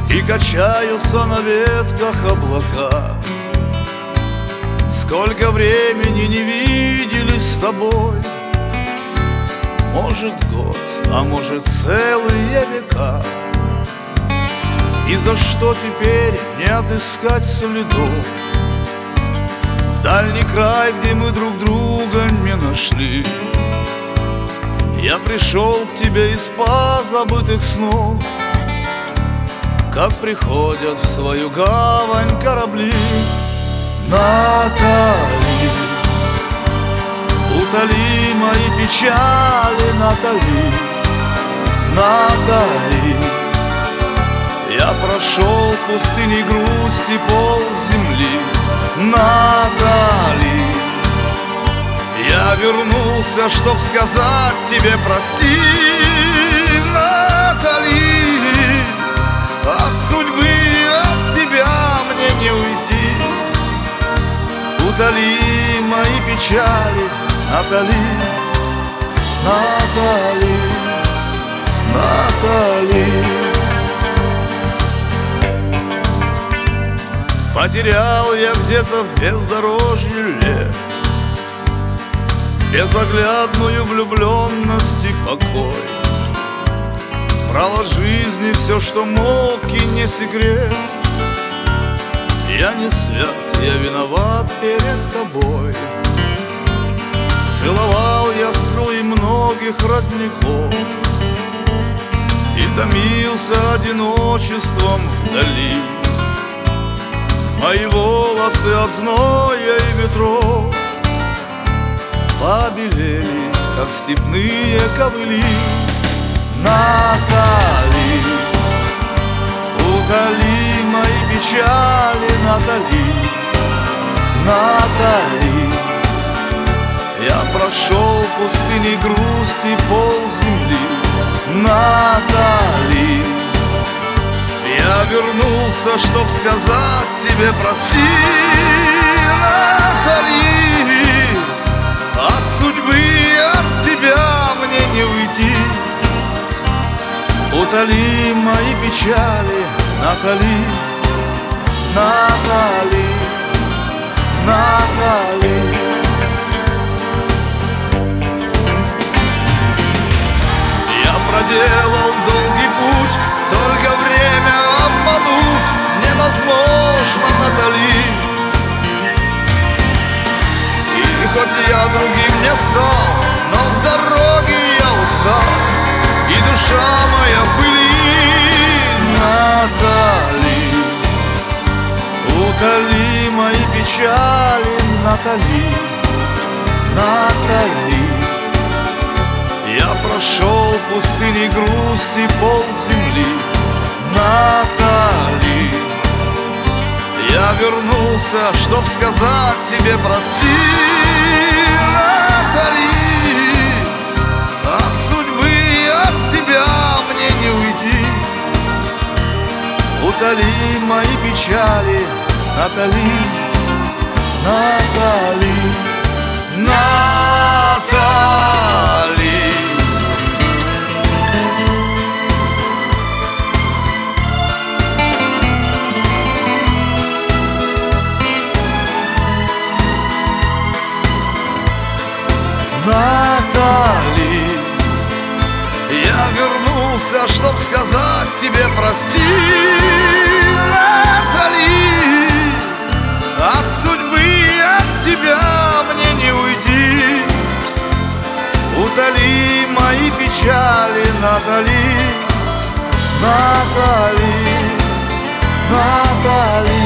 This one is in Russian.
и качаются на ветках облака. Сколько времени не виделись с тобой, может год, а может целые века. И за что теперь не отыскать следов в дальний край, где мы друг друга не нашли? Я пришел к тебе из позабытых снов, как приходят в свою гавань корабли. Натали, утоли мои печали, Натали, Натали. Я прошел пустыни грусти пол земли, Натали. Я вернулся, чтоб сказать тебе прости, Натали. От судьбы, от тебя мне не уйти. Утоли мои печали, Натали, Натали, Натали. Потерял я где-то в бездорожье лет безоглядную влюбленность и покой. Брал от жизни все, что мог, и не секрет. Я не свят, я виноват перед тобой. Целовал я струи многих родников и томился одиночеством вдали. Мои волосы от зноя и ветров побелели, как степные ковыли. Натали, утоли мои печали, Натали, Натали. Я прошел пустыни грусти пол земли, Натали. Я вернулся, чтоб сказать тебе прости, Натали. От судьбы, от тебя мне не уйти. Утоли мои печали, Натали, Натали, Натали. Я проделал долгий путь, только время обмануть невозможно, Натали. И хоть я другим не стал, но в дороге я устал, и душа моя в пыли. Натали, утоли мои печали, Натали, Натали. Я прошел пустыни грусти пол земли, Натали. Я вернулся, чтоб сказать тебе прости, Натали. От судьбы, от тебя мне не уйти. Утоли мои печали, Натали, Натали, Натали. Натали, я вернулся, чтоб сказать тебе прости, Натали. От судьбы, от тебя мне не уйти. Утоли мои печали, Натали, Натали, Натали.